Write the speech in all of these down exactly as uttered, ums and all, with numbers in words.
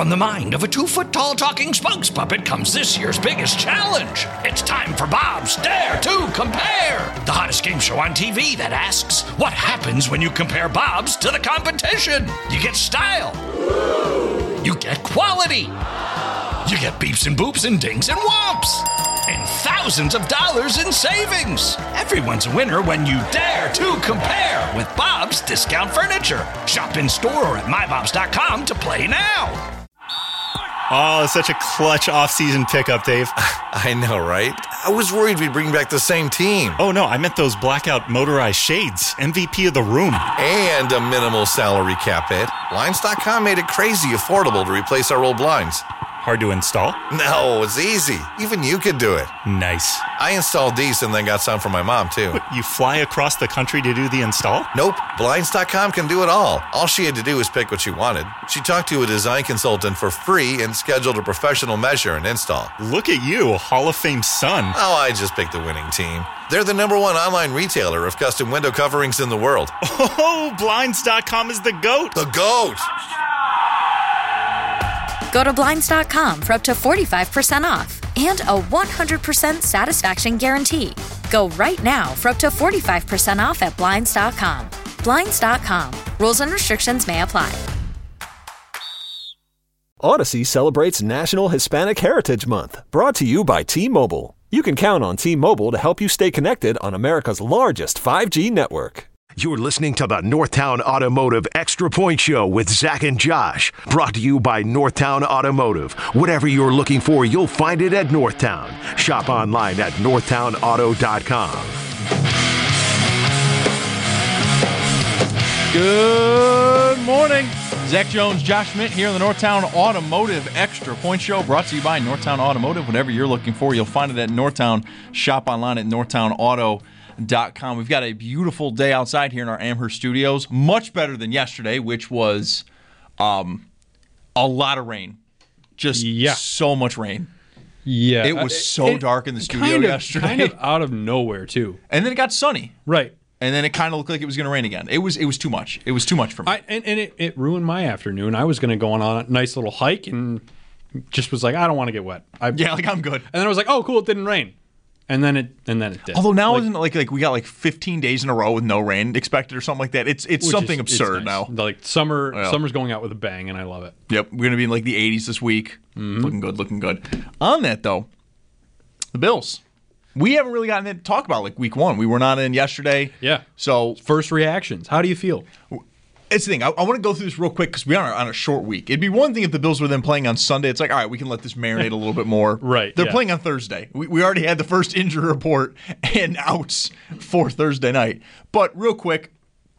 From the mind of a two-foot-tall talking spokes puppet comes this year's biggest challenge. It's time for Bob's Dare to Compare, the hottest game show on T V that asks, what happens when you compare Bobs to the competition? You get style. You get quality. You get beeps and boops and dings and whomps. And thousands of dollars in savings. Everyone's a winner when you dare to compare with Bob's Discount Furniture. Shop in store or at my bobs dot com to play now. Oh, such a clutch off-season pickup, Dave. I know, right? I was worried we'd bring back the same team. Oh, no, I meant those blackout motorized shades. M V P of the room. And a minimal salary cap hit. Blinds dot com made it crazy affordable to replace our old blinds. Hard to install? No, it's easy. Even you could do it. Nice. I installed these and then got some for my mom, too. What, you fly across the country to do the install? Nope. Blinds dot com can do it all. All she had to do was pick what she wanted. She talked to a design consultant for free and scheduled a professional measure and install. Look at you, Hall of Fame son. Oh, I just picked the winning team. They're the number one online retailer of custom window coverings in the world. Oh, Blinds dot com is the GOAT. The GOAT! Go to Blinds dot com for up to forty-five percent off and a one hundred percent satisfaction guarantee. Go right now for up to forty-five percent off at Blinds dot com. Blinds dot com. Rules and restrictions may apply. Odyssey celebrates National Hispanic Heritage Month, brought to you by T-Mobile. You can count on T-Mobile to help you stay connected on America's largest five G network. You're listening to the Northtown Automotive Extra Point Show with Zach and Josh. Brought to you by Northtown Automotive. Whatever you're looking for, you'll find it at Northtown. Shop online at northtown auto dot com. Good morning. Zach Jones, Josh Schmidt here in the Northtown Automotive Extra Point Show, brought to you by Northtown Automotive. Whatever you're looking for, you'll find it at Northtown. Shop online at northtown auto dot com. We've got a beautiful day outside here in our Amherst studios. Much better than yesterday, which was um, a lot of rain. Just yeah. so much rain. Yeah. It was so it, dark in the studio kind of, yesterday. Kind of out of nowhere, too. And then it got sunny. Right. And then it kind of looked like it was going to rain again. It was it was too much. It was too much for me. I, and and it, it ruined my afternoon. I was going to go on a nice little hike and just was like, I don't want to get wet. I, yeah, like I'm good. And then I was like, oh, cool, it didn't rain. And then it and then it did. Although now like, isn't it like like we got like fifteen days in a row with no rain expected or something like that. It's it's something is, absurd it's nice. now. Like summer yeah. summer's going out with a bang, and I love it. Yep, we're gonna be in like the eighties this week. Mm-hmm. Looking good, looking good. On that though, the Bills. We haven't really gotten to talk about like week one. We were not in yesterday. Yeah. So first reactions. How do you feel? It's the thing. I, I want to go through this real quick because we are on a short week. It'd be one thing if the Bills were then playing on Sunday. It's like, all right, we can let this marinate a little bit more. Right. They're yeah. playing on Thursday. We, we already had the first injury report and outs for Thursday night. But real quick,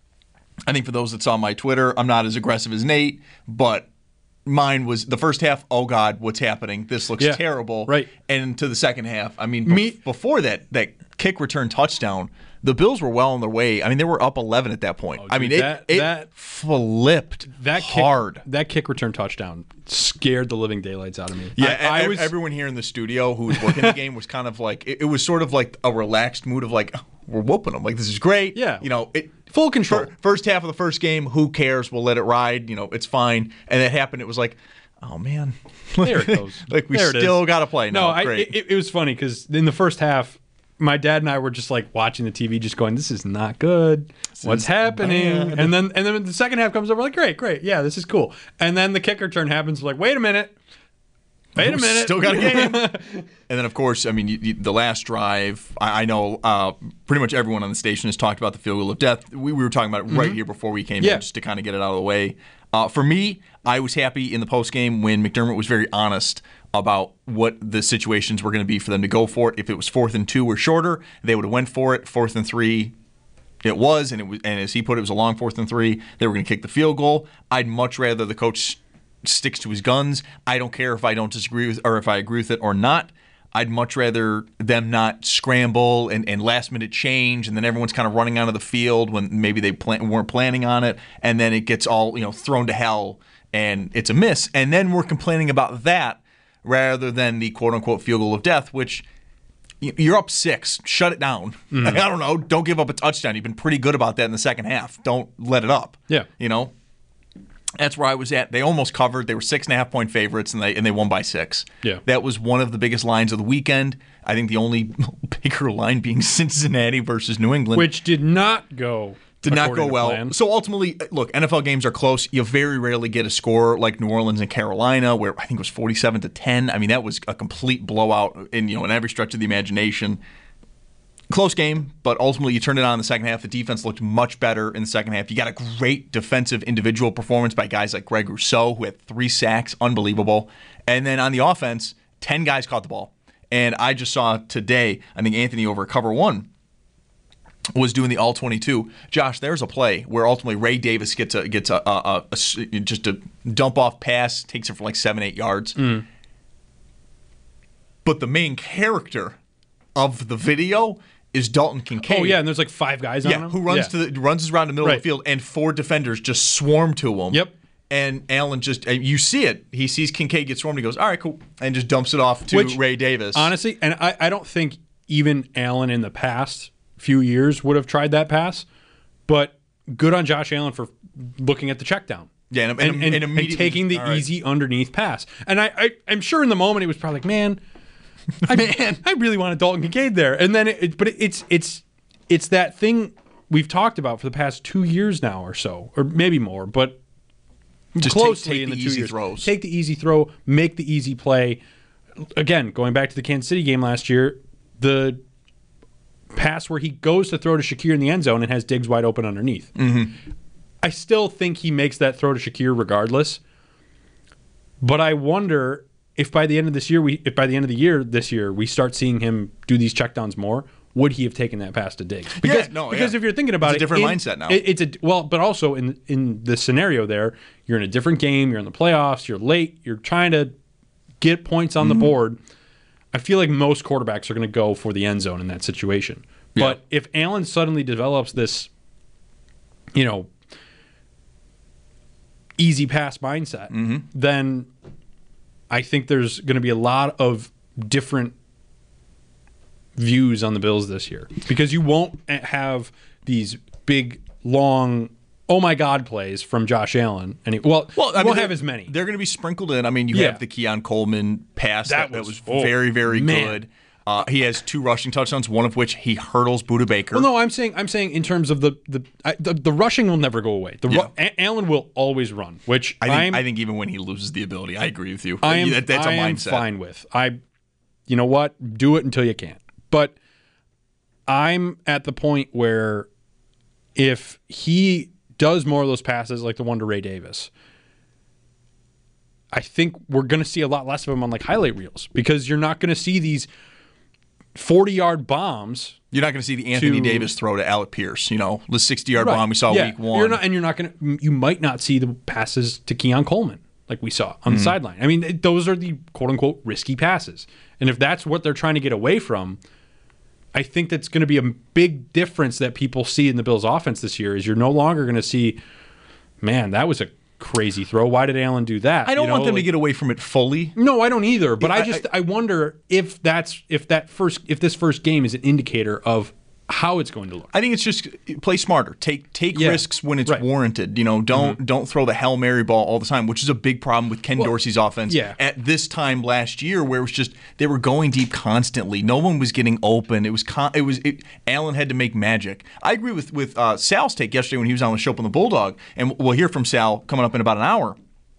I think for those that saw my Twitter, I'm not as aggressive as Nate, but mine was the first half, oh, God, what's happening? This looks yeah. terrible. Right. And to the second half, I mean, Me- bef- before that, that kick return touchdown, the Bills were well on their way. I mean, they were up eleven at that point. Oh, I dude, mean, it, that, it that, flipped that hard. Kick, that kick return touchdown scared the living daylights out of me. Yeah, I, I was, everyone here in the studio who was working the game was kind of like, it, it was sort of like a relaxed mood of like, oh, we're whooping them. Like, this is great. Yeah. You know, it, full control. First half of the first game, who cares? We'll let it ride. You know, it's fine. And that happened. It was like, oh, man. There it goes. Like, we there still got to play now. No, I, Great. It, it was funny because in the first half, my dad and I were just like watching the T V, just going, "This is not good. This What's happening?" Bad. And then, and then the second half comes over, like, "Great, great, yeah, this is cool." And then the kicker turn happens. We're like, "Wait a minute, wait a minute, still got a game." And then, of course, I mean, you, you, the last drive. I, I know uh, pretty much everyone on the station has talked about the field goal of death. We, we were talking about it right mm-hmm. here before we came yeah. in, just to kind of get it out of the way. Uh, for me, I was happy in the postgame when McDermott was very honest about what the situations were going to be for them to go for it. If it was fourth and two or shorter, they would have went for it. Fourth and three, it was, and it was, and as he put it, it was a long fourth and three. They were going to kick the field goal. I'd much rather the coach sticks to his guns. I don't care if I don't disagree with or if I agree with it or not. I'd much rather them not scramble and, and last minute change, and then everyone's kind of running out of the field when maybe they plan, weren't planning on it, and then it gets all you know thrown to hell and it's a miss, and then we're complaining about that rather than the quote-unquote field goal of death, which you're up six. Shut it down. Mm-hmm. I don't know. Don't give up a touchdown. You've been pretty good about that in the second half. Don't let it up. Yeah. You know? That's where I was at. They almost covered. They were six and a half point favorites, and they and they won by six. Yeah. That was one of the biggest lines of the weekend. I think the only bigger line being Cincinnati versus New England. Which did not go Did not go according to well. plan. So ultimately, look, N F L games are close. You very rarely get a score like New Orleans and Carolina, where I think it was forty-seven to ten. I mean, that was a complete blowout in, you know, in every stretch of the imagination. Close game, but ultimately you turned it on in the second half. The defense looked much better in the second half. You got a great defensive individual performance by guys like Greg Rousseau, who had three sacks, unbelievable. And then on the offense, ten guys caught the ball. And I just saw today, I think Anthony over at Cover One was doing the all twenty-two. Josh, there's a play where ultimately Ray Davis gets a gets a, a, a, a just a dump off pass, takes it for like seven, eight yards. Mm. But the main character of the video is Dalton Kincaid. Oh yeah, and there's like five guys yeah, on him. who runs yeah. to the runs around the middle Right. of the field, and four defenders just swarm to him. Yep. And Allen just, you see it. He sees Kincaid get swarmed. He goes, all right, cool. And just dumps it off to Which, Ray Davis. Honestly, and I, I don't think even Allen in the past few years would have tried that pass, but good on Josh Allen for looking at the check down. Yeah, and, and, and, and, and, and immediately, taking the all right. easy underneath pass. And I, I, I'm sure in the moment it was probably like, man, I, Man. I really wanted Dalton Kincaid there. And then, it, but it, it's it's it's that thing we've talked about for the past two years now or so, or maybe more, but Just take- closely take in the, the two easy years. throws. Take the easy throw, make the easy play. Again, going back to the Kansas City game last year, the pass where he goes to throw to Shakir in the end zone and has Diggs wide open underneath. Mm-hmm. I still think he makes that throw to Shakir regardless. But I wonder if by the end of this year, we if by the end of the year this year we start seeing him do these checkdowns more, would he have taken that pass to Diggs? Because, no, because yeah. if you're thinking about It's a it, different in- mindset now. it- it's a well, but also in in the scenario there, you're in a different game. You're in the playoffs. You're late. You're trying to get points on Mm-hmm. the board. I feel like most quarterbacks are going to go for the end zone in that situation. Yeah. But if Allen suddenly develops this, you know, easy pass mindset, Mm-hmm. then I think there's going to be a lot of different views on the Bills this year because you won't have these big, long, oh my God plays from Josh Allen. And it, well, Well, I you mean, won't they're- have as many. They're going to be sprinkled in. I mean, you Yeah. have the Keon Coleman pass that, That that was- was, oh, very, very man. good. Uh, he has two rushing touchdowns, one of which he hurdles Budda Baker. Well, no, I'm saying I'm saying in terms of the the I, the, the rushing will never go away. The Yeah. ru- A- Allen will always run, which I think, I'm, I think even when he loses the ability, I agree with you. I am, that, that's I a am mindset. fine with. I, you know what? Do it until you can't. But I'm at the point where if he does more of those passes like the one to Ray Davis, I think we're going to see a lot less of him on like highlight reels because you're not going to see these forty-yard bombs. You're not going to see the Anthony to- Davis throw to Alec Pierce, you know, the sixty-yard Right. bomb we saw Yeah. week one. You're not, and you're not going to. You might not see the passes to Keon Coleman like we saw on the Mm-hmm. sideline. I mean, it- those are the quote unquote risky passes, and if that's what they're trying to get away from, I think that's going to be a big difference that people see in the Bills' offense this year. Is you're no longer going to see, man, that was a crazy throw. Why did Allen do that? I don't You know, want them like- to get away from it fully. No, I don't either. But Yeah, I I- just I, wonder if that's if that first if this first game is an indicator of how it's going to look. I think it's just play smarter. Take take Yeah. risks when it's Right. warranted. You know, don't don't throw the Hail Mary ball all the time, which is a big problem with Ken Dorsey's offense yeah. at this time last year, where it was just they were going deep constantly. No one was getting open. It was con- it was it, Allen had to make magic. I agree with with uh, Sal's take yesterday when he was on the show on the Bulldog, and we'll hear from Sal coming up in about an hour.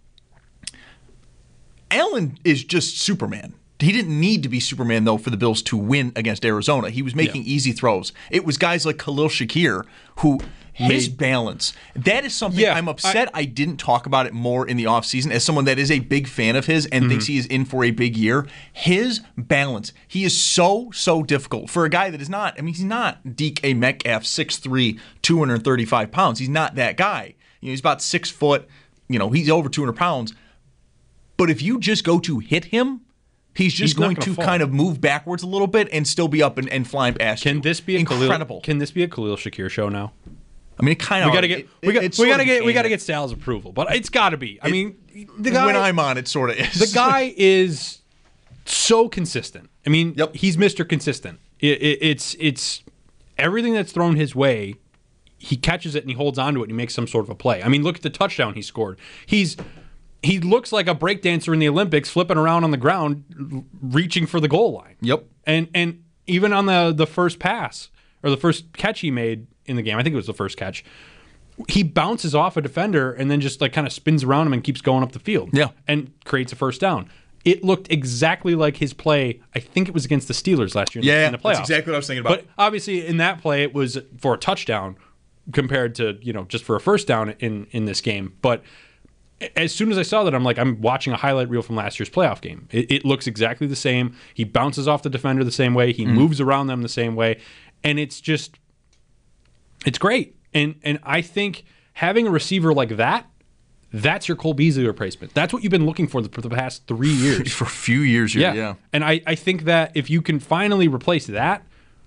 Allen is just Superman. He didn't need to be Superman, though, for the Bills to win against Arizona. He was making Yeah. easy throws. It was guys like Khalil Shakir who his Made- balance. That is something Yeah, I'm upset I, didn't talk about it more in the offseason as someone that is a big fan of his and Mm-hmm. thinks he is in for a big year. His balance. He is so, so difficult for a guy that is not, I mean, he's not D K Metcalf, six three, two hundred thirty-five pounds. He's not that guy. You know, he's about six foot, you know, he's over two hundred pounds. But if you just go to hit him, he's just He's not going gonna to fall. kind of move backwards a little bit and still be up and, and flying past you. Can this be a incredible? Khalil, can this be a Khalil Shakir show now? I mean, it kind of. We got to get it, we got it we sort got to of get we became got to it. get Sal's approval, but it's got to be. I It- mean, the guy when I'm on, it sort of is. the guy is so consistent. I mean, Yep. he's Mister Consistent. It, it, it's it's everything that's thrown his way. he catches it and he holds onto it and he makes some sort of a play. I mean, look at the touchdown he scored. He's he looks like a breakdancer in the Olympics, flipping around on the ground, reaching for the goal line. Yep. And and even on the the first pass or the first catch he made in the game, I think it was the first catch, he bounces off a defender and then just like kind of spins around him and keeps going up the field. Yeah. And creates a first down. It looked exactly like his play. I think it was against the Steelers last year in, yeah, the, in the playoffs. That's exactly what I was thinking about. But obviously, in that play, it was for a touchdown compared to, you know, just for a first down in, in this game. But as soon as I saw that, I'm like, I'm watching a highlight reel from last year's playoff game. It, it looks exactly the same. He bounces off the defender the same way. He mm. moves around them the same way. And it's just, it's great. And and I think having a receiver like that, that's your Cole Beasley replacement. That's what you've been looking for the, for the past three years. For a few years, yeah. yeah. And I, I think that if you can finally replace that,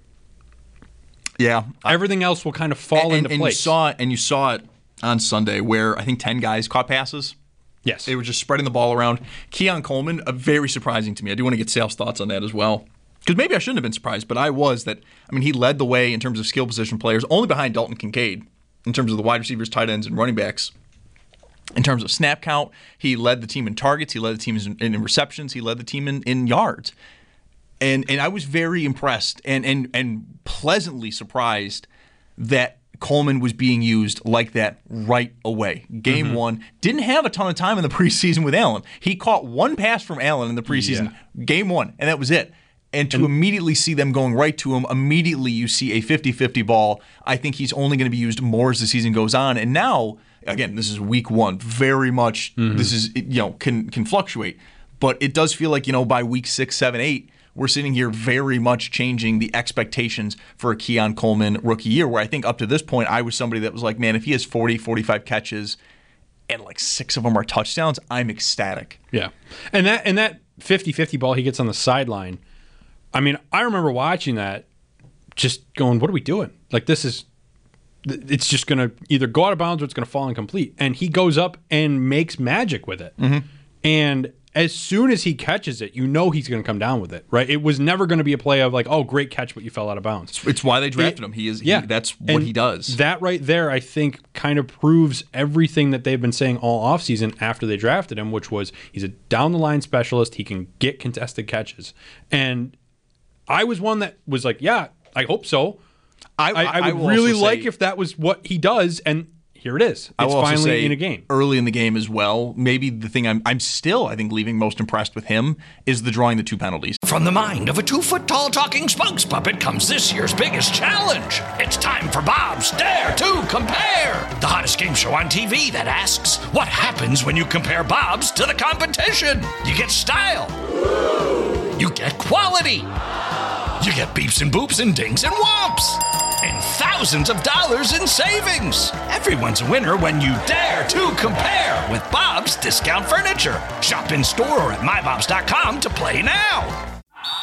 yeah, everything else will kind of fall and, into and place. You saw it, and you saw it on Sunday where I think ten guys caught passes. Yes. They were just spreading the ball around. Keon Coleman, uh, very surprising to me. I do want to get Sal's thoughts on that as well. Because maybe I shouldn't have been surprised, but I was that, I mean, he led the way in terms of skill position players, only behind Dalton Kincaid in terms of the wide receivers, tight ends, and running backs. In terms of snap count, he led the team in targets. He led the team in, in receptions. He led the team in, in yards. And and I was very impressed and, and, and pleasantly surprised that Coleman was being used like that right away. Game mm-hmm. one. Didn't have a ton of time in the preseason with Allen. He caught one pass from Allen in the preseason, yeah. game one, and that was it. And to and, immediately see them going right to him, immediately you see a fifty-fifty ball. I think he's only going to be used more as the season goes on. And now, again, this is week one. Very much, mm-hmm. this is, you know, can can fluctuate. But it does feel like, you know, by week six, seven, eight, we're sitting here very much changing the expectations for a Keon Coleman rookie year, where I think up to this point, I was somebody that was like, man, if he has forty, forty-five catches and like six of them are touchdowns, I'm ecstatic. Yeah. And that and that fifty-fifty ball he gets on the sideline, I mean, I remember watching that just going, what are we doing? Like, this is, it's just going to either go out of bounds or it's going to fall incomplete. And he goes up and makes magic with it. Mm-hmm. And as soon as he catches it, you know he's going to come down with it, right? It was never going to be a play of like, oh, great catch, but you fell out of bounds. It's why they drafted it, him. He is, yeah. He, that's what and he does. That right there, I think, kind of proves everything that they've been saying all offseason after they drafted him, which was he's a down-the-line specialist. He can get contested catches. And I was one that was like, yeah, I hope so. I, I, I would I really like say, if that was what he does, and here it is. It's finally in a game. Early in the game as well, maybe the thing I'm, I'm still, I think, leaving most impressed with him is the drawing the two penalties. From the mind of a two-foot-tall talking spokes puppet comes this year's biggest challenge. It's time for Bob's Dare to Compare, the hottest game show on T V that asks, what happens when you compare Bob's to the competition? You get style. You get quality. You get beeps and boops and dings and whomps. And thousands of dollars in savings. Everyone's a winner when you dare to compare with Bob's Discount Furniture. Shop in store or at my bobs dot com to play now.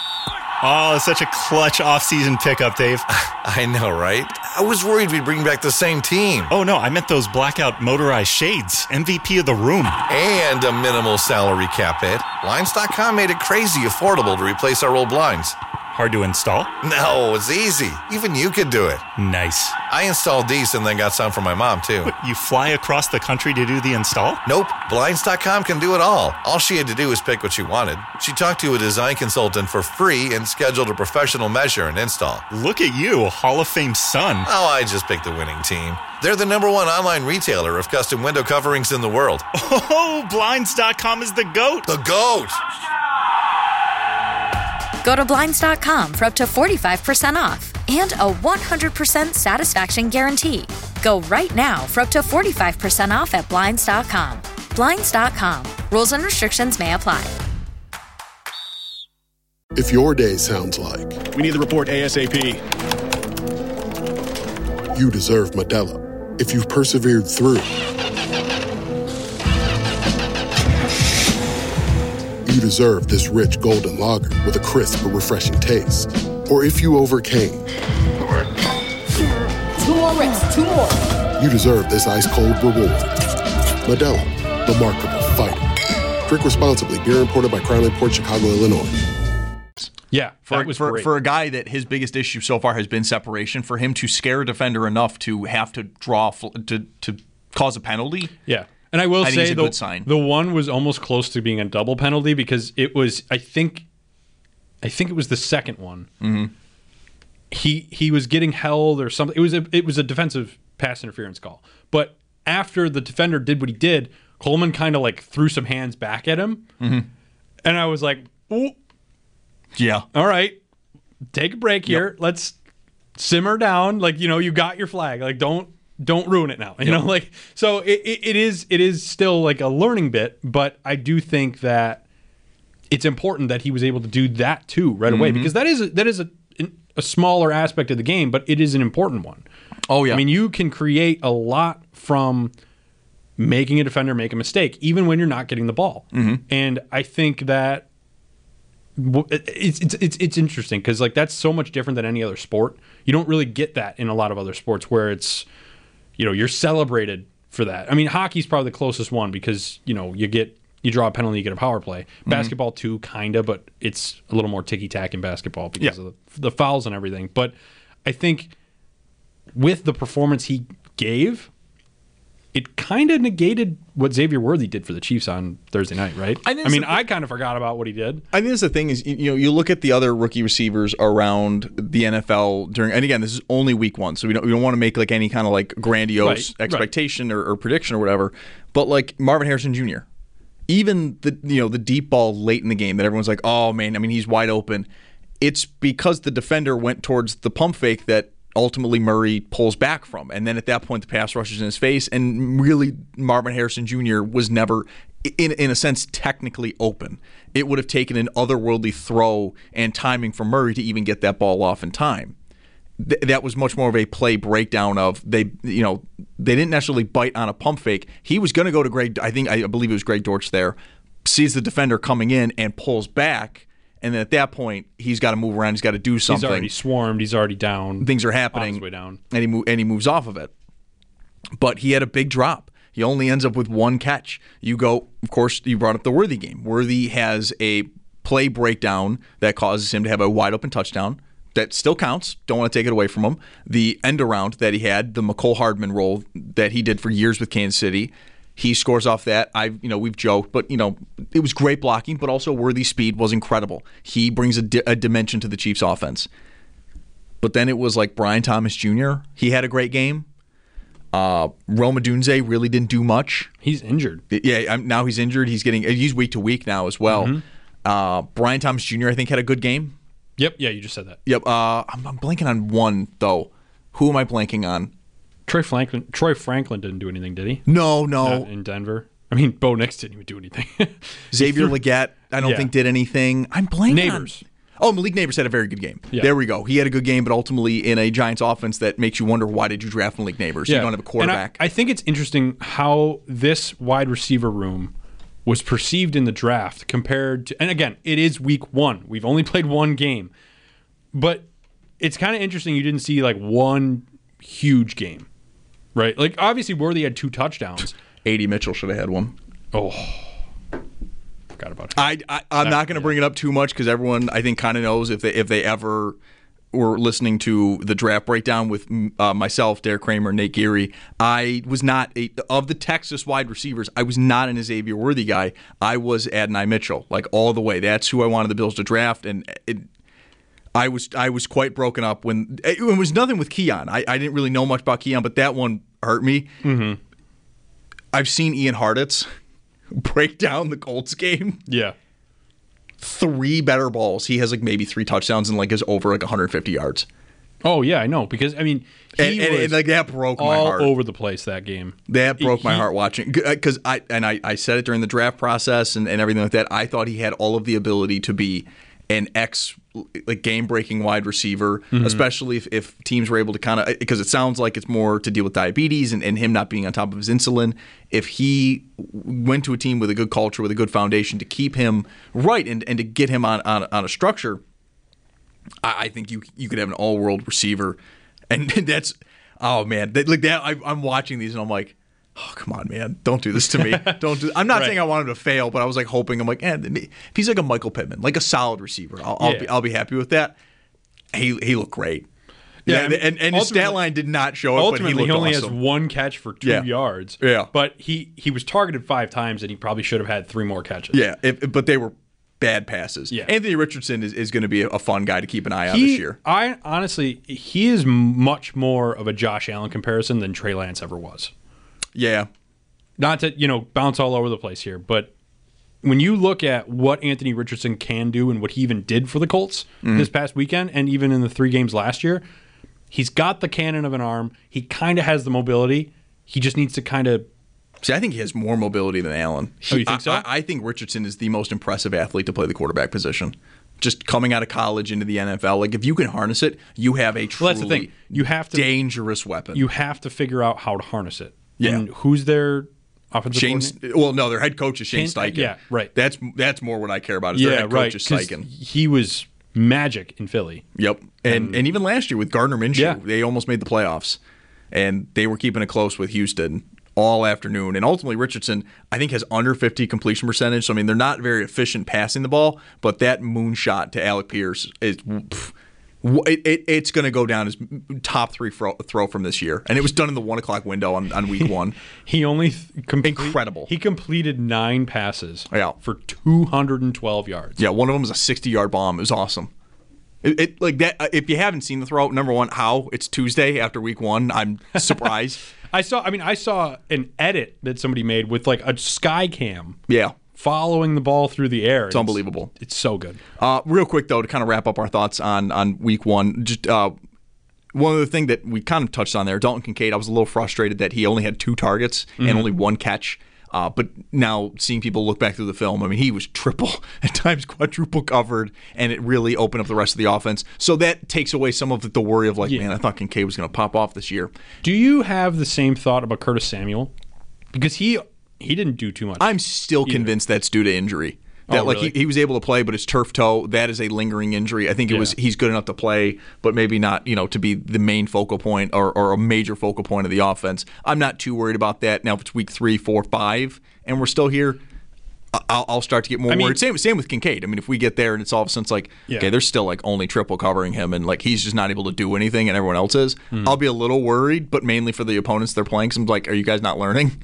Oh, such a clutch off-season pickup, Dave. I know, right? I was worried we'd bring back the same team. Oh, no, I meant those blackout motorized shades. M V P of the room. And a minimal salary cap hit. Blinds dot com made it crazy affordable to replace our old blinds. Hard to install? No, it's easy. Even you could do it. Nice. I installed these and then got some for my mom, too. But you fly across the country to do the install? Nope. Blinds dot com can do it all. All she had to do was pick what she wanted. She talked to a design consultant for free and scheduled a professional measure and install. Look at you, Hall of Fame son. Oh, I just picked the winning team. They're the number one online retailer of custom window coverings in the world. Oh, Blinds dot com is the GOAT. The GOAT! Go to Blinds dot com for up to forty-five percent off and a one hundred percent satisfaction guarantee. Go right now for up to forty-five percent off at Blinds dot com. Blinds dot com. Rules and restrictions may apply. If your day sounds like... We need the report ASAP. You deserve Modelo. If you've persevered through... You deserve this rich golden lager with a crisp but refreshing taste. Or if you overcame. Two more reps, two more. You deserve this ice-cold reward. Modelo, the Remarkable Fighter. Drink responsibly. Beer imported by Crown Imports, Chicago, Illinois. Yeah, for, that was for, great. for a guy that his biggest issue so far has been separation, for him to scare a defender enough to have to draw to to cause a penalty. Yeah. And I will I think say it's a the, good sign. the one was almost close to being a double penalty because it was, I think, I think it was the second one. Mm-hmm. He he was getting held or something. It was a it was a defensive pass interference call. But after the defender did what he did, Coleman kind of like threw some hands back at him, mm-hmm. and I was like, "Ooh, yeah, all right, take a break here. Yep. Let's simmer down. Like you know, you got your flag. Like don't." Don't ruin it now, you yep. know. Like so, it, it, it is it is still like a learning bit, but I do think that it's important that he was able to do that too right away mm-hmm. because that is a, that is a a smaller aspect of the game, but it is an important one. Oh yeah, I mean you can create a lot from making a defender make a mistake, even when you're not getting the ball. Mm-hmm. And I think that it's it's it's, it's interesting because like that's so much different than any other sport. You don't really get that in a lot of other sports where it's you know, you're celebrated for that. I mean, hockey's probably the closest one because, you know, you get you draw a penalty, you get a power play. Mm-hmm. Basketball too, kind of, but it's a little more ticky-tack in basketball because yeah. of the, the fouls and everything. But I think with the performance he gave, it kind of negated what Xavier Worthy did for the Chiefs on Thursday night, right? I, I mean, I kind of forgot about what he did. I think that's the thing is, you know, you look at the other rookie receivers around the N F L during, and again, this is only week one, so we don't we don't want to make like any kind of like grandiose right, expectation right. Or, or prediction or whatever. But like Marvin Harrison Junior, even the you know the deep ball late in the game that everyone's like, oh man, I mean he's wide open. It's because the defender went towards the pump fake that ultimately Murray pulls back from. And then at that point, the pass rushes in his face. And really, Marvin Harrison Junior was never, in, in a sense, technically open. It would have taken an otherworldly throw and timing from Murray to even get that ball off in time. Th- that was much more of a play breakdown of they, you know, they didn't necessarily bite on a pump fake. He was going to go to Greg, I think, I believe it was Greg Dortch there, sees the defender coming in and pulls back. And then at that point, he's got to move around. He's got to do something. He's already swarmed. He's already down. Things are happening. On his way down. And he, mo- and he moves off of it. But he had a big drop. He only ends up with one catch. You go, of course, you brought up the Worthy game. Worthy has a play breakdown that causes him to have a wide open touchdown. That still counts. Don't want to take it away from him. The end around that he had, the McCole Hardman role that he did for years with Kansas City. He scores off that. I, you know, we've joked, but you know, it was great blocking, but also Worthy's speed was incredible. He brings a, di- a dimension to the Chiefs' offense. But then it was like Brian Thomas Junior He had a great game. Uh, Rome Odunze really didn't do much. He's injured. Yeah, now he's injured. He's getting he's week to week now as well. Mm-hmm. Uh, Brian Thomas Junior I think had a good game. Yep. Yeah, you just said that. Yep. Uh, I'm, I'm blanking on one though. Who am I blanking on? Troy Franklin. Troy Franklin didn't do anything, did he? No, no. Uh, in Denver. I mean, Bo Nix didn't even do anything. Xavier Legette, I don't yeah. think did anything. I'm blanking. Neighbors. On. Oh, Malik Neighbors had a very good game. Yeah. There we go. He had a good game, but ultimately in a Giants offense that makes you wonder why did you draft Malik Neighbors? Yeah. You don't have a quarterback. I, I think it's interesting how this wide receiver room was perceived in the draft compared to, and again, it is week one. We've only played one game, but it's kind of interesting. You didn't see like one huge game. Right, like obviously Worthy had two touchdowns. A D Mitchell should have had one. Oh, forgot about it. I, I I'm that, not going to yeah. bring it up too much because everyone I think kind of knows if they if they ever were listening to the draft breakdown with uh, myself, Derek Kramer, Nate Geary. I was not a, of the Texas wide receivers. I was not an Xavier Worthy guy. I was Adonai Mitchell, like all the way. That's who I wanted the Bills to draft, and it. I was I was quite broken up when it was nothing with Keon. I, I didn't really know much about Keon, but that one hurt me. Mm-hmm. I've seen Ian Hartitz break down the Colts game. Yeah, three better balls. He has like maybe three touchdowns and like is over like one hundred fifty yards. Oh yeah, I know because I mean he and, and, was and like that broke all my heart over the place that game. That broke he, my heart watching because I and I, I said it during the draft process and, and everything like that. I thought he had all of the ability to be an ex like game breaking wide receiver, mm-hmm. especially if, if teams were able to kind of because it sounds like it's more to deal with diabetes and, and him not being on top of his insulin. If he went to a team with a good culture, with a good foundation to keep him right and, and to get him on, on, on a structure, I, I think you you could have an all world receiver. And that's oh man, that, like that I, I'm watching these and I'm like, Oh, come on, man. Don't do this to me. Don't do I'm not right. saying I want him to fail, but I was like hoping, I'm like, eh, if he's like a Michael Pittman, like a solid receiver, I'll, I'll, yeah. be, I'll be happy with that. He he looked great. Yeah, yeah I mean, and, and his stat line did not show it, but he looked he only awesome. has one catch for two yeah. yards. Yeah. But he, he was targeted five times, and he probably should have had three more catches. Yeah, if, but they were bad passes. Yeah. Anthony Richardson is, is going to be a, a fun guy to keep an eye on he, this year. I honestly, he is much more of a Josh Allen comparison than Trey Lance ever was. Yeah. Not to, you know, bounce all over the place here, but when you look at what Anthony Richardson can do and what he even did for the Colts mm-hmm. this past weekend and even in the three games last year, he's got the cannon of an arm. He kind of has the mobility. He just needs to kind of... See, I think he has more mobility than Allen. Oh, you think so? I, I think Richardson is the most impressive athlete to play the quarterback position. Just coming out of college into the N F L, like if you can harness it, you have a truly well, that's the thing. You have to, dangerous weapon. You have to figure out how to harness it. Yeah. And who's their offensive Shane, coordinator? Well, no, their head coach is Shane, Shane Steichen. Yeah, right. That's that's more what I care about is yeah, their head coach right, is Steichen. He was magic in Philly. Yep. And and, and even last year with Gardner Minshew, yeah. they almost made the playoffs. And they were keeping it close with Houston all afternoon. And ultimately, Richardson, I think, has under fifty completion percentage. So, I mean, they're not very efficient passing the ball, but that moonshot to Alec Pierce is pff, it, it, it's going to go down as top three throw, throw from this year. And it was done in the one o'clock window on, on week one. he only th- complete, incredible. He completed nine passes yeah. for two hundred twelve yards. Yeah, one of them was a sixty-yard bomb. It was awesome. It, it like that. If you haven't seen the throw, number one, how it's Tuesday after week one, I'm surprised. I saw. I mean, I saw an edit that somebody made with like a sky cam. Yeah, following the ball through the air. It's, it's unbelievable. It's so good. Uh, real quick though, to kind of wrap up our thoughts on on week one, just uh, one other thing that we kind of touched on there, Dalton Kincaid. I was a little frustrated that he only had two targets mm-hmm. and only one catch. Uh, but now seeing people look back through the film, I mean, he was triple, at times quadruple covered, and it really opened up the rest of the offense. So that takes away some of the worry of like, yeah. man, I thought Kincaid was going to pop off this year. Do you have the same thought about Curtis Samuel? Because he he didn't do too much. I'm still either. convinced that's due to injury. That oh, like really? he, he was able to play, but his turf toe, that is a lingering injury. I think it yeah. was he's good enough to play, but maybe not, you know, to be the main focal point or, or a major focal point of the offense. I'm not too worried about that. Now, if it's week three, four, five, and we're still here, I'll, I'll start to get more I mean, worried. Same, same with Kincaid. I mean, if we get there and it's all of a sudden like, yeah. okay, they're still like only triple covering him, and like he's just not able to do anything, and everyone else is. Mm. I'll be a little worried, but mainly for the opponents they're playing. Because I'm like, are you guys not learning?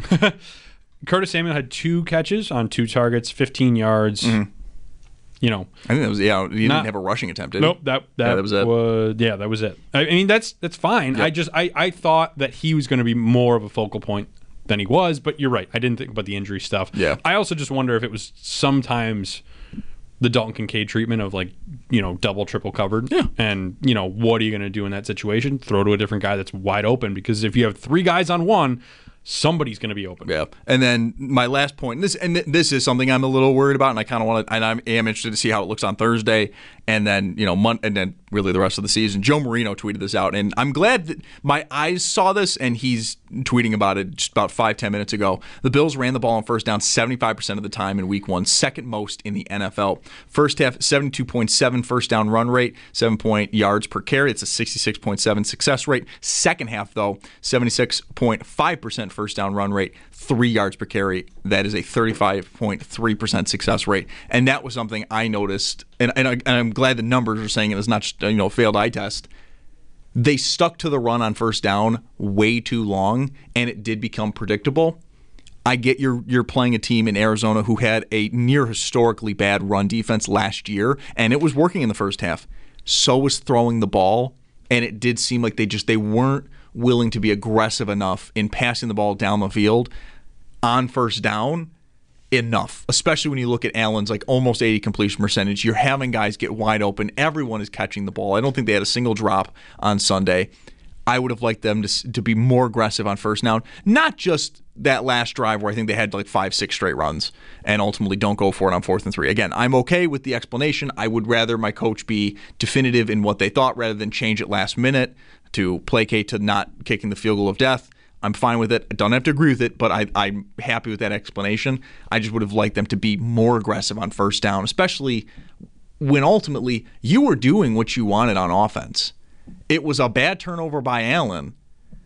Curtis Samuel had two catches on two targets, fifteen yards. Mm-hmm. You know, I think that was yeah. He not, didn't have a rushing attempt, did he? Nope. That that, yeah, that was it. Was, yeah, that was it. I mean, that's that's fine. Yep. I just I, I thought that he was going to be more of a focal point than he was, but you're right. I didn't think about the injury stuff. Yeah. I also just wonder if it was sometimes the Dalton Kincaid treatment of like, you know, double, triple covered. Yeah. And, you know, what are you going to do in that situation? Throw to a different guy that's wide open, because if you have three guys on one, somebody's going to be open. Yeah. And then my last point, and this and this is something I'm a little worried about, and I kind of want to, and I am interested to see how it looks on Thursday, and then, you know, mon- and then really the rest of the season. Joe Marino tweeted this out, and I'm glad that my eyes saw this, and he's tweeting about it just about five, ten minutes ago. The Bills ran the ball on first down seventy-five percent of the time in week one, second most in the N F L. First half, seventy-two point seven first down run rate, seven point yards per carry. It's a sixty-six point seven success rate. Second half, though, seventy-six point five percent first down run rate, three yards per carry. That is a thirty-five point three percent success rate. And that was something I noticed, and, and, I, and I'm glad the numbers are saying it was not just, you know, a failed eye test. They stuck to the run on first down way too long, and it did become predictable. I get you're you're playing a team in Arizona who had a near historically bad run defense last year, and it was working in the first half. So was throwing the ball, and it did seem like they just they weren't willing to be aggressive enough in passing the ball down the field on first down enough, especially when you look at Allen's like almost eighty completion percentage. You're having guys get wide open. Everyone is catching the ball. I don't think they had a single drop on Sunday. I would have liked them to to be more aggressive on first down, not just that last drive where I think they had like five, six straight runs and ultimately don't go for it on fourth and three. Again, I'm okay with the explanation. I would rather my coach be definitive in what they thought rather than change it last minute to placate to not kicking the field goal of death. I'm fine with it. I don't have to agree with it, but I, I'm happy with that explanation. I just would have liked them to be more aggressive on first down, especially when ultimately you were doing what you wanted on offense. It was a bad turnover by Allen,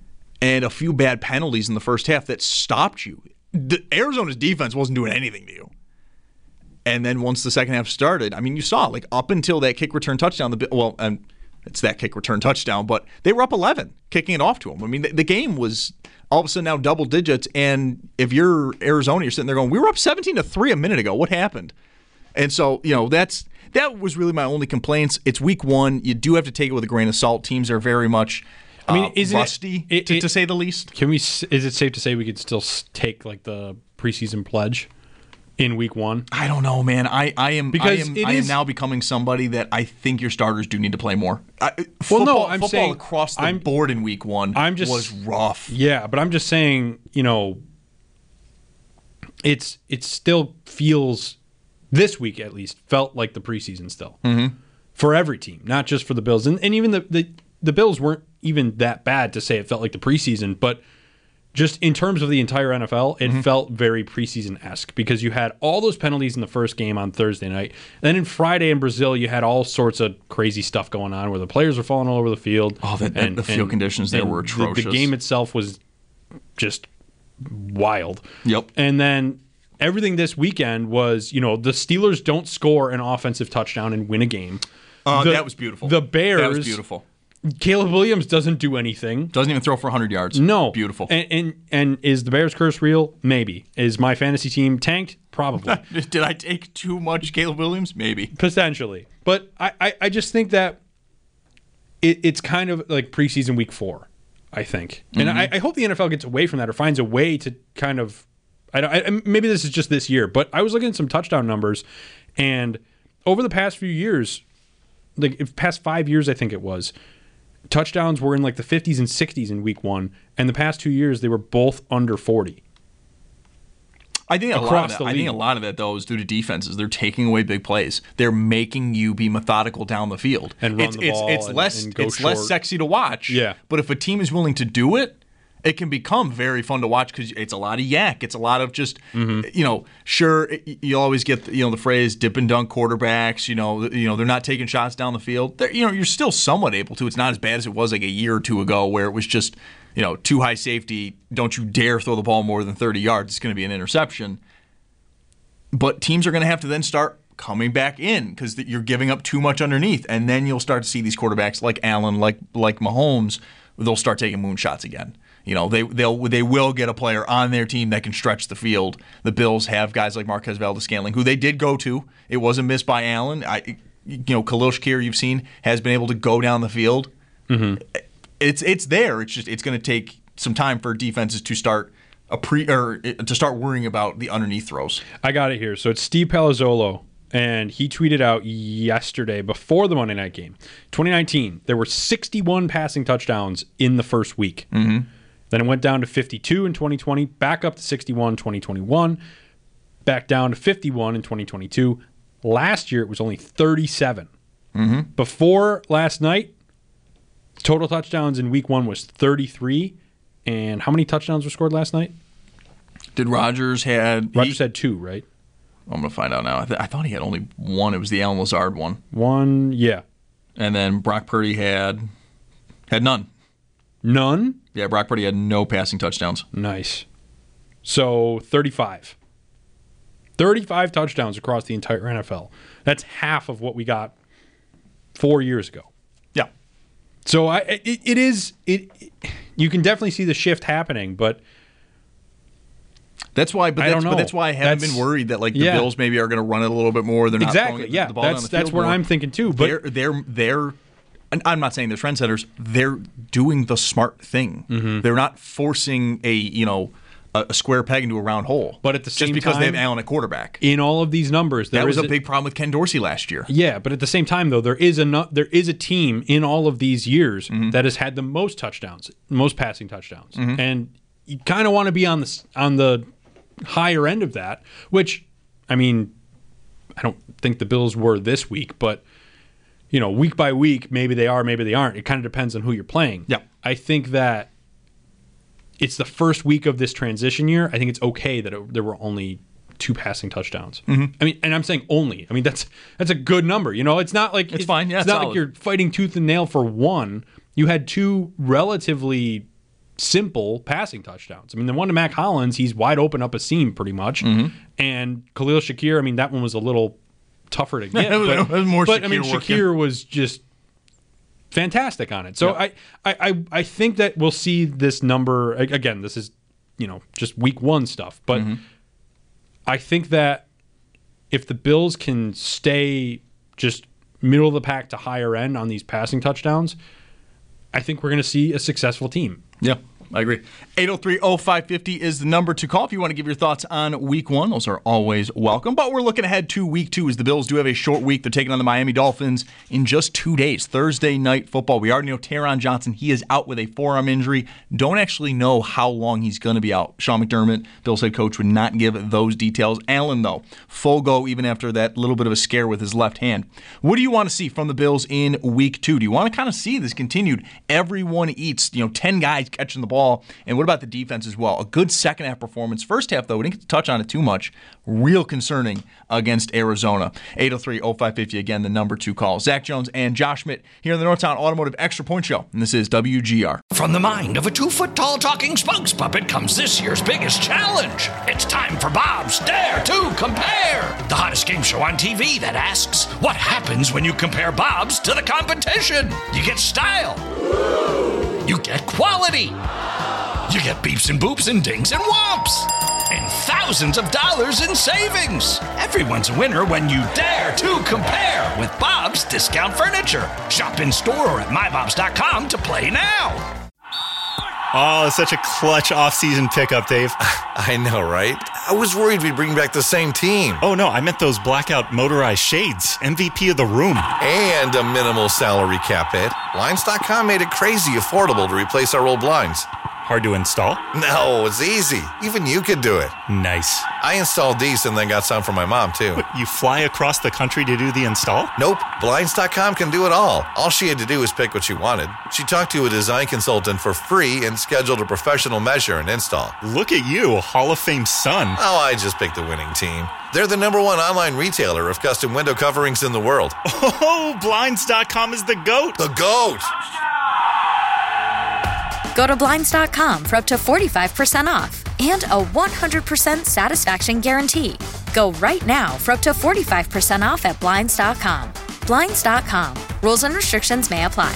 and a few bad penalties in the first half that stopped you. The, Arizona's defense wasn't doing anything to you. And then once the second half started, I mean, you saw, like, up until that kick return touchdown, the well, and it's that kick return touchdown, but they were up eleven, kicking it off to them. I mean, the, the game was all of a sudden now double digits, and if you're Arizona, you're sitting there going, we were up seventeen to three a minute ago. What happened? And so, you know, that's that was really my only complaints. It's week one. You do have to take it with a grain of salt. Teams are very much uh, I mean, is rusty, it, it, to, it, to say the least. Can we? Is it safe to say we could still take, like, the preseason pledge in week one? I don't know, man. I, I am because I am, it I is, am now becoming somebody that I think your starters do need to play more. I, well, football, no, I'm football saying across the I'm, board in week one I'm just, was rough. Yeah, but I'm just saying, you know, it's it still feels, this week at least, felt like the preseason still. Mm-hmm. For every team, not just for the Bills. And, and even the, the, the Bills weren't even that bad to say it felt like the preseason, but just in terms of the entire N F L, it mm-hmm. felt very preseason-esque because you had all those penalties in the first game on Thursday night. Then in Friday in Brazil, you had all sorts of crazy stuff going on where the players were falling all over the field. Oh, the, and, the field and, conditions there were atrocious. The, the game itself was just wild. Yep. And then everything this weekend was, you know, the Steelers don't score an offensive touchdown and win a game. Uh, the, that was beautiful. The Bears. That was beautiful. Caleb Williams doesn't do anything. Doesn't even throw for one hundred yards. No. Beautiful. And, and and is the Bears curse real? Maybe. Is my fantasy team tanked? Probably. Did I take too much Caleb Williams? Maybe. Potentially. But I, I, I just think that it, it's kind of like preseason week four, I think. And mm-hmm. I, I hope the N F L gets away from that or finds a way to kind of, I don't, I, maybe this is just this year, but I was looking at some touchdown numbers, and over the past few years, like past five years I think it was, touchdowns were in like the fifties and sixties in week one, and the past two years they were both under forty. I think a lot of that, I think a lot of that though is due to defenses. They're taking away big plays. They're making you be methodical down the field and run it's, the ball. It's, it's and, less and go it's short. less sexy to watch. Yeah. But if a team is willing to do it, it can become very fun to watch because it's a lot of yak. It's a lot of just, mm-hmm. you know, sure, you always get, you know, the phrase dip and dunk quarterbacks, you know, you know, they're not taking shots down the field. They're, you know, you're still somewhat able to. It's not as bad as it was like a year or two ago where it was just, you know, too high safety, don't you dare throw the ball more than thirty yards. It's going to be an interception. But teams are going to have to then start coming back in because you're giving up too much underneath. And then you'll start to see these quarterbacks like Allen, like like Mahomes, they'll start taking moonshots again. You know, they they'll they will get a player on their team that can stretch the field. The Bills have guys like Marquez Valdes-Scantling, who they did go to. It wasn't missed by Allen. I, you know, Khalil Shakir, you've seen, has been able to go down the field. Mm-hmm. It's it's there. It's just it's going to take some time for defenses to start a pre or to start worrying about the underneath throws. I got it here. So it's Steve Palazzolo, and he tweeted out yesterday before the Monday night game, twenty nineteen. There were sixty-one passing touchdowns in the first week. Mm-hmm. Then it went down to fifty-two in twenty twenty, back up to sixty-one in twenty twenty-one, back down to fifty-one in twenty twenty-two. Last year, it was only thirty-seven. Mm-hmm. Before last night, total touchdowns in week one was thirty-three. And how many touchdowns were scored last night? Did Rodgers had... Rodgers he, had two, right? I'm going to find out now. I, th- I thought he had only one. It was the Allen Lazard one. One, yeah. And then Brock Purdy had had none. None? Yeah, Brock Purdy had no passing touchdowns. Nice. So thirty-five. thirty-five touchdowns across the entire N F L. That's half of what we got four years ago. Yeah. So I, it, it is it. You can definitely see the shift happening, but that's why. But I that's, don't know. But that's why I haven't that's, been worried that like the yeah. Bills maybe are going to run it a little bit more. They're not exactly. throwing Yeah, the ball that's down the that's field what more. I'm thinking too. But they're they're they're. I'm not saying they're trendsetters. They're doing the smart thing. Mm-hmm. They're not forcing a you know a, a square peg into a round hole. But at the same just because time, they have Allen at quarterback. In all of these numbers, there that was is a big problem with Ken Dorsey last year. Yeah, but at the same time, though, there is a no, there is a team in all of these years mm-hmm. that has had the most touchdowns, most passing touchdowns, mm-hmm. and you kind of want to be on the on the higher end of that. Which, I mean, I don't think the Bills were this week, but you know, week by week, maybe they are, maybe they aren't. It kind of depends on who you're playing. Yeah, I think that it's the first week of this transition year. I think it's okay that it, there were only two passing touchdowns. Mm-hmm. I mean, and I'm saying only. I mean, that's that's a good number. You know, it's not like it's, it's fine. Yeah, it's, it's not solid. like you're fighting tooth and nail for one. You had two relatively simple passing touchdowns. I mean, the one to Mac Hollins, he's wide open up a seam pretty much. Mm-hmm. And Khalil Shakir, I mean, that one was a little tougher to get. it was, but it was more but Shakir I mean, working. Shakir was just fantastic on it. So yep. I, I, I, I think that we'll see this number, again, this is, you know, just week one stuff. But mm-hmm. I think that if the Bills can stay just middle of the pack to higher end on these passing touchdowns, I think we're going to see a successful team. Yeah, I agree. eight oh three oh five five oh is the number to call if you want to give your thoughts on week one. Those are always welcome. But we're looking ahead to week two as the Bills do have a short week. They're taking on the Miami Dolphins in just two days. Thursday night football. We already know Taron Johnson. He is out with a forearm injury. Don't actually know how long he's going to be out. Sean McDermott, Bills head coach, would not give those details. Allen, though, full go even after that little bit of a scare with his left hand. What do you want to see from the Bills in week two? Do you want to kind of see this continued? Everyone eats, you know, ten guys catching the ball. And what about the defense as well? A good second half performance. First half, though, we didn't get to touch on it too much. Real concerning against Arizona. eight oh three oh five five oh, again, the number two call. Zach Jones and Josh Schmidt here in the Northtown Automotive Extra Point Show. And this is W G R. From the mind of a two-foot-tall talking spokes puppet comes this year's biggest challenge. It's time for Bob's Dare to Compare, the hottest game show on T V that asks, what happens when you compare Bob's to the competition? You get style. You get quality. You get beeps and boops and dings and whomps. And thousands of dollars in savings. Everyone's a winner when you dare to compare with Bob's Discount Furniture. Shop in store or at my bobs dot com to play now. Oh, such a clutch off-season pickup, Dave. I know, right? I was worried we'd bring back the same team. Oh, no, I meant those blackout motorized shades. M V P of the room. And a minimal salary cap hit. Blinds dot com made it crazy affordable to replace our old blinds. Hard to install? No, it's easy. Even you could do it. Nice. I installed these and then got some for my mom, too. What, you fly across the country to do the install? Nope. Blinds dot com can do it all. All she had to do was pick what she wanted. She talked to a design consultant for free and scheduled a professional measure and install. Look at you, Hall of Fame son. Oh, I just picked the winning team. They're the number one online retailer of custom window coverings in the world. Oh, Blinds dot com is the GOAT. The GOAT! Go to Blinds dot com for up to forty-five percent off and a one hundred percent satisfaction guarantee. Go right now for up to forty-five percent off at Blinds dot com. Blinds dot com. Rules and restrictions may apply.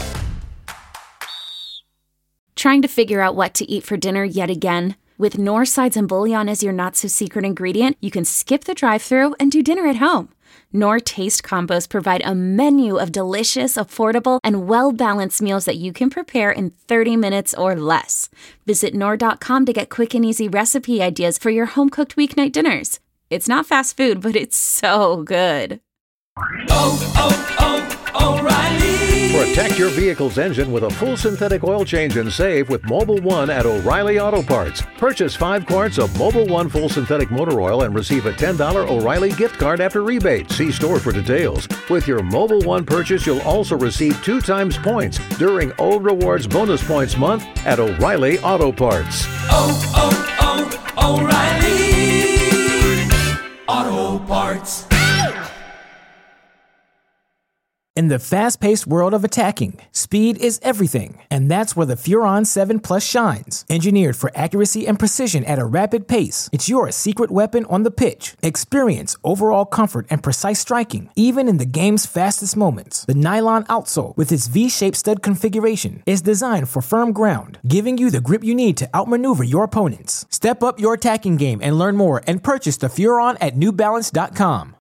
Trying to figure out what to eat for dinner yet again? With Knorr sides and bouillon as your not-so-secret ingredient, you can skip the drive-thru and do dinner at home. Knorr Taste Combos provide a menu of delicious, affordable, and well-balanced meals that you can prepare in thirty minutes or less. Visit Knorr dot com to get quick and easy recipe ideas for your home-cooked weeknight dinners. It's not fast food, but it's so good. Oh, oh, oh, O'Reilly! Protect your vehicle's engine with a full synthetic oil change and save with Mobil one at O'Reilly Auto Parts. Purchase five quarts of Mobil one full synthetic motor oil and receive a ten dollars O'Reilly gift card after rebate. See store for details. With your Mobil one purchase, you'll also receive two times points during O Rewards Bonus Points Month at O'Reilly Auto Parts. Oh, oh, oh, O'Reilly Auto Parts. In the fast-paced world of attacking, speed is everything, and that's where the Furon seven Plus shines. Engineered for accuracy and precision at a rapid pace, it's your secret weapon on the pitch. Experience overall comfort and precise striking, even in the game's fastest moments. The nylon outsole, with its V-shaped stud configuration, is designed for firm ground, giving you the grip you need to outmaneuver your opponents. Step up your attacking game and learn more and purchase the Furon at New Balance dot com.